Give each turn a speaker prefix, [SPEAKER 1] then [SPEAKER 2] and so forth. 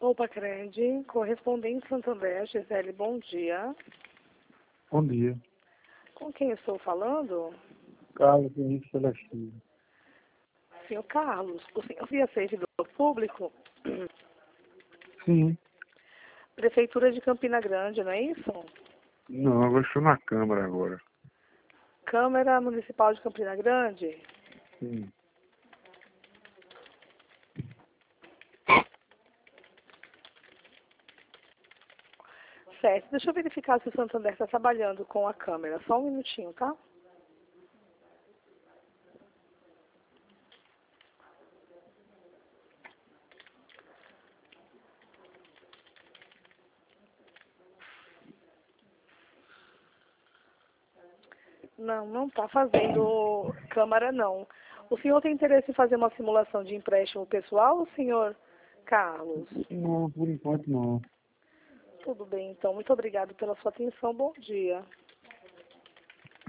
[SPEAKER 1] Copacred, correspondente Santander, Gisele, bom dia.
[SPEAKER 2] Bom dia.
[SPEAKER 1] Com quem estou falando?
[SPEAKER 2] Carlos Vinícius Celestino.
[SPEAKER 1] Senhor Carlos, o senhor via servidor público?
[SPEAKER 2] Sim.
[SPEAKER 1] Prefeitura de Campina Grande, não é isso?
[SPEAKER 2] Não, eu estou na Câmara agora.
[SPEAKER 1] Câmara Municipal de Campina Grande?
[SPEAKER 2] Sim.
[SPEAKER 1] Certo, deixa eu verificar se o Santander está trabalhando com a câmera. Só um minutinho, tá? Não, não está fazendo câmara, não. O senhor tem interesse em fazer uma simulação de empréstimo pessoal, senhor Carlos?
[SPEAKER 2] Não, por enquanto não.
[SPEAKER 1] Tudo bem, então. Muito obrigado pela sua atenção. Bom dia.